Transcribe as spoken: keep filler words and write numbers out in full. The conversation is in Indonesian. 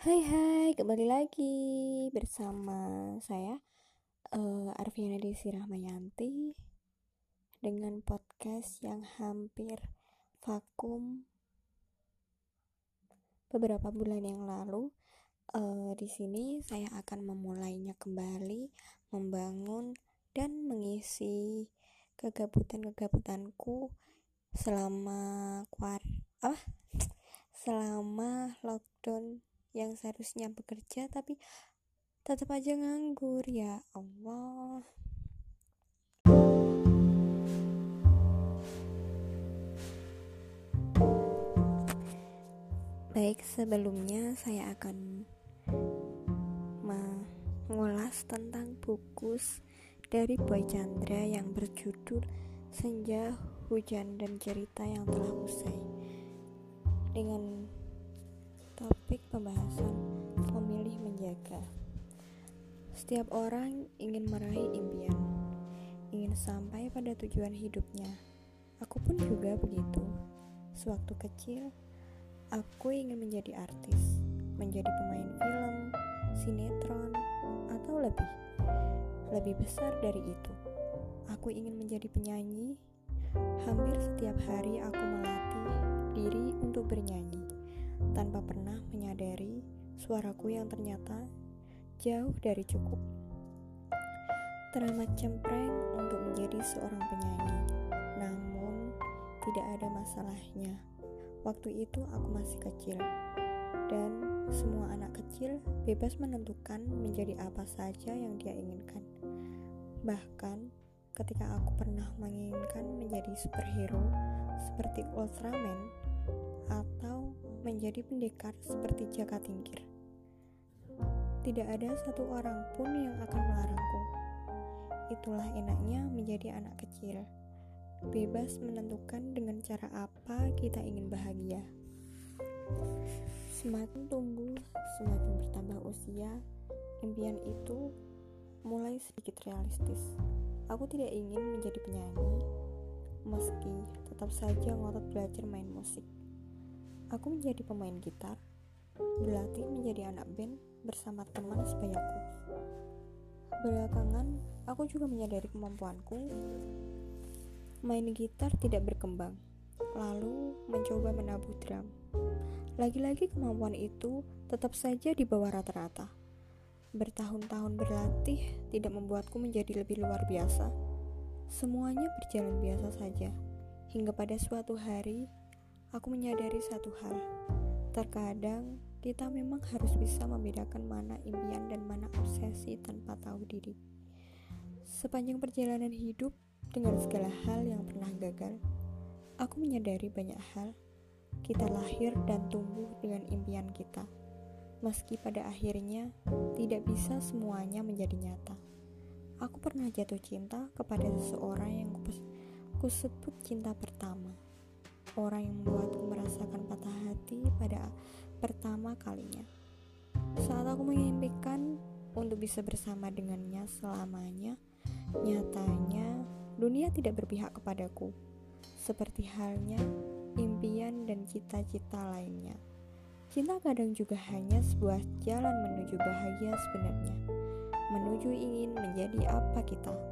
Hai hai, kembali lagi bersama saya uh, Arviana Desi Rahmayanti dengan podcast yang hampir vakum beberapa bulan yang lalu. Uh, di sini saya akan memulainya kembali, membangun dan mengisi kegabutan-kegabutanku selama kuar ah selama lockdown yang seharusnya bekerja tapi tetap aja nganggur. Ya Allah. Baik, sebelumnya saya akan mengulas tentang buku dari Boy Chandra yang berjudul Senja, Hujan dan Cerita yang Telah Usai, dengan topik pembahasan memilih menjaga. Setiap orang ingin meraih impian, ingin sampai pada tujuan hidupnya. Aku pun juga begitu. Sewaktu kecil, aku ingin menjadi artis, menjadi pemain film, sinetron, atau lebih. Lebih besar dari itu, aku ingin menjadi penyanyi. Hampir setiap hari aku melatih diri untuk bernyanyi, tanpa pernah menyadari suaraku yang ternyata jauh dari cukup. Teramat cempreng untuk menjadi seorang penyanyi, namun tidak ada masalahnya. Waktu itu aku masih kecil, dan semua anak kecil bebas menentukan menjadi apa saja yang dia inginkan. Bahkan ketika aku pernah menginginkan menjadi superhero seperti Ultraman atau menjadi pendekar seperti Jaka Tingkir, tidak ada satu orang pun yang akan melarangku. Itulah enaknya menjadi anak kecil, bebas menentukan dengan cara apa kita ingin bahagia. Semakin tumbuh, semakin bertambah usia, impian itu mulai sedikit realistis. Aku tidak ingin menjadi penyanyi, meski tetap saja ngotot belajar main musik. Aku menjadi pemain gitar, berlatih menjadi anak band bersama teman sebayaku. Belakangan, aku juga menyadari kemampuanku main gitar tidak berkembang, lalu mencoba menabuh drum. Lagi-lagi kemampuan itu tetap saja di bawah rata-rata. Bertahun-tahun berlatih tidak membuatku menjadi lebih luar biasa. Semuanya berjalan biasa saja, hingga pada suatu hari aku menyadari satu hal. Terkadang kita memang harus bisa membedakan mana impian dan mana obsesi tanpa tahu diri. Sepanjang perjalanan hidup, dengan segala hal yang pernah gagal, aku menyadari banyak hal. Kita lahir dan tumbuh dengan impian kita, meski pada akhirnya tidak bisa semuanya menjadi nyata. Aku pernah jatuh cinta kepada seseorang yang kusebut cinta pertama, orang yang membuatku merasakan patah hati pada pertama kalinya. Saat aku mengimpikan untuk bisa bersama dengannya selamanya, nyatanya dunia tidak berpihak kepadaku, seperti halnya impian dan cita-cita lainnya. Cinta kadang juga hanya sebuah jalan menuju bahagia sebenarnya, menuju ingin menjadi apa kita.